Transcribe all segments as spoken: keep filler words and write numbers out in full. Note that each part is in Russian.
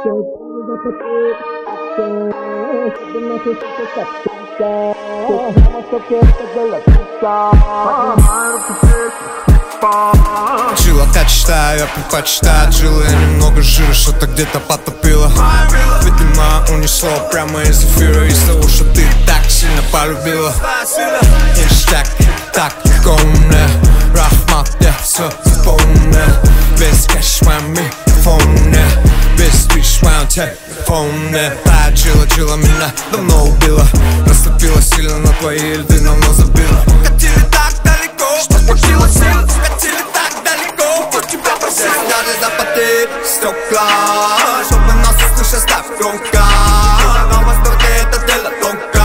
Чила качта, я предпочитаю чила. Я немного жира, что-то где-то потопило. Видимо, унесло прямо из эфира, из того, что ты так сильно полюбила. Ништяк, так легко мне. Рахмат, я все запомнил. Без кэш в моем микрофоне, без твич в моем телефоне. Та чила, чила меня давно убила. Наступила сильно на твои льды, давно забила. Катили так далеко, что спустила сил. Катили так далеко, кто тебя просил. Даже запотели стекла, чтобы нас услышать, ставь громко. На востоке это дело тонко.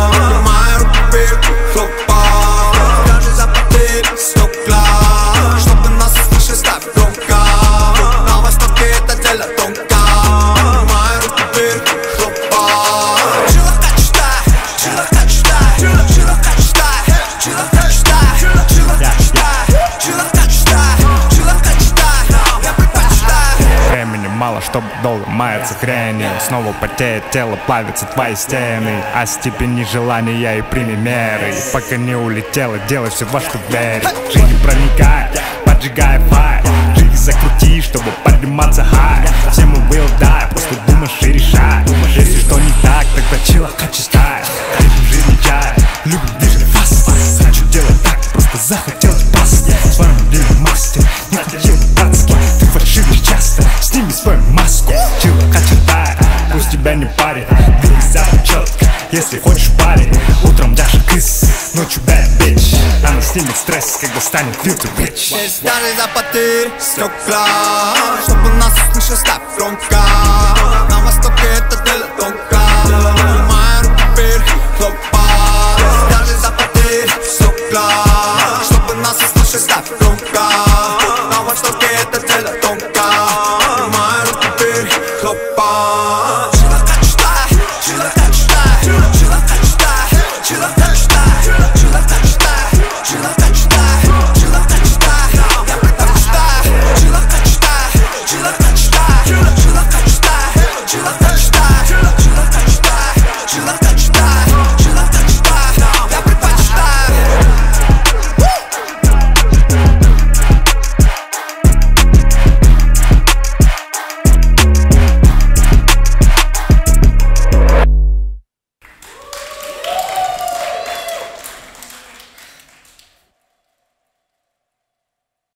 Мои руки вверх, хлопа. Даже запотели стекла, чтобы нас услышать, ставь громко. На востоке это дело тонко. Мои руки вверх, хлопа. Чила качта, чила качта, чила качта, чила качта, чила качта, чила качта, чила качта. Я предпочитаю. Времени мало, чтобы долго маяться хренью. Снова потеет тело, плавятся твои стены. О степени желания и прими меры. И пока не улетела, делай все, во что веришь. Жизнь проникает, поджигая фаер. Жизнь закрути, чтобы подниматься хай. Все мы will die, просто думаешь и решай. Если что не так, тогда чила качества. Хотим жизни чай, любим движение фаст. Хочу делать так, просто захотел пасть. С вами блин мастер, не хотел братски. Ты фальшивишь часто, сними свою маску. Чила качества, пусть тебя не парит. Двигайся четко, если хочешь парить. Утром даже кыс, ночью bad bitch. Она снимет стресс, когда станет filter bitch. Здесь даже запотели стекла, чтобы нас услышать, ставь громко.